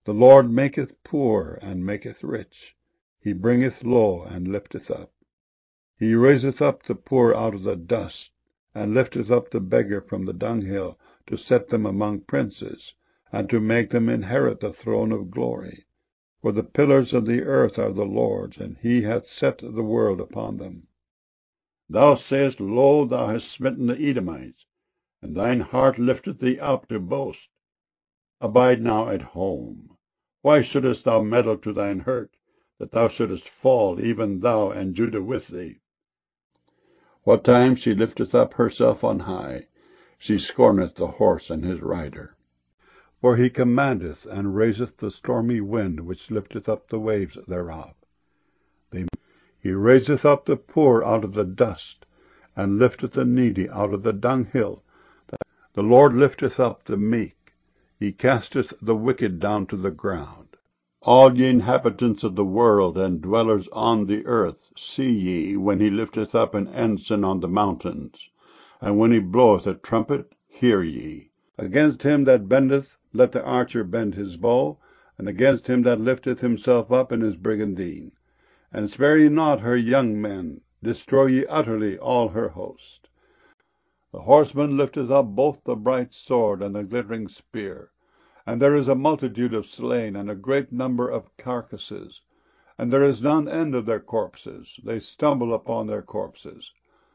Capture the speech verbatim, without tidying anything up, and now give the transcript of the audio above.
The Lord maketh poor, and maketh rich. He bringeth low, and lifteth up. He raiseth up the poor out of the dust, and lifteth up the beggar from the dunghill, to set them among princes, and to make them inherit the throne of glory. For the pillars of the earth are the Lord's, and he hath set the world upon them. Thou sayest, Lo, thou hast smitten the Edomites, and thine heart lifteth thee up to boast. Abide now at home. Why shouldest thou meddle to thine hurt, that thou shouldest fall, even thou, and Judah with thee? What time she lifteth up herself on high, she scorneth the horse and his rider. For he commandeth and raiseth the stormy wind, which lifteth up the waves thereof. He raiseth up the poor out of the dust, and lifteth the needy out of the dunghill. The Lord lifteth up the meek. He casteth the wicked down to the ground. All ye inhabitants of the world, and dwellers on the earth, see ye, when he lifteth up an ensign on the mountains, and when he bloweth a trumpet, hear ye. Against him that bendeth, let the archer bend his bow, and against him that lifteth himself up in his brigandine. And spare ye not her young men, destroy ye utterly all her host. The horseman lifteth up both the bright sword and the glittering spear. And there is a multitude of slain, and a great number of carcasses. And there is none end of their corpses. They stumble upon their corpses.